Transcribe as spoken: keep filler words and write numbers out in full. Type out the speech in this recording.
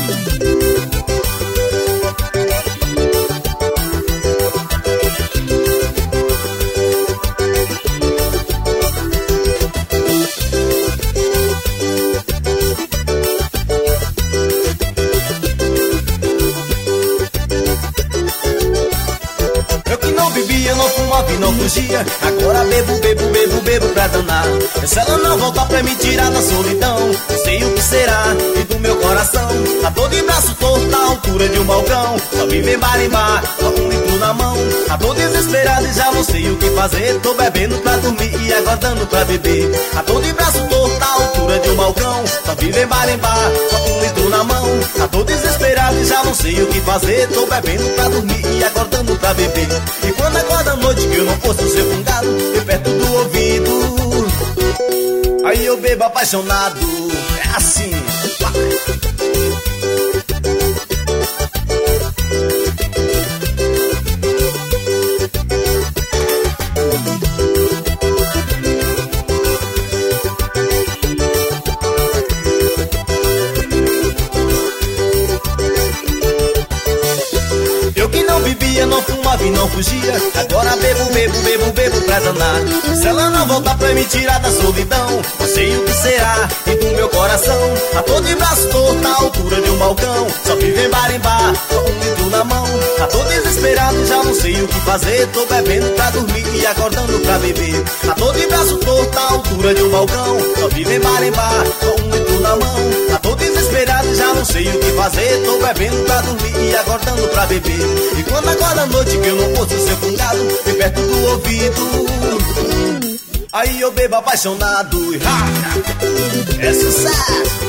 Não fugia, agora bebo, bebo, bebo, bebo pra danar. Se ela não voltar pra me tirar da solidão, não sei o que será e do meu coração. Tá todo de braço torto, na altura de um balcão. Só vive em bar em bar, com um litro na mão. Tá todo desesperado e já não sei o que fazer. Tô bebendo pra dormir e aguardando pra beber. Tá todo de braço torto, na altura de um balcão. Só vive em bar em bar, com um litro na mão. Tá todo desesperado e já não sei o que fazer. Tô bebendo pra dormir e aguardando pra beber. E quando acorda a noite que eu não posso ser fungado, e perto do ouvido, aí eu bebo apaixonado. É assim. Eu que não vivia, não fumava e não fugia, agora bebo, bebo, bebo, bebo pra danar. Se ela não voltar pra me tirar da solidão, não sei o que será e do meu coração. Tá todo de braço torto, na altura de um balcão. Só vive em bar em bar, com um litro na mão. Tá todo desesperado, já não sei o que fazer. Tô bebendo pra dormir e acordando pra beber. Tá todo de braço torto, na altura de um balcão. Só vive em bar em bar, com um litro na mão. Tá todo desesperado, já não sei o que fazer. Tô bebendo pra dormir e acordando pra beber. E quando acorda a noite que eu não posso ser fungado, bem perto do ouvido, aí eu bebo apaixonado. E ha, é sucesso.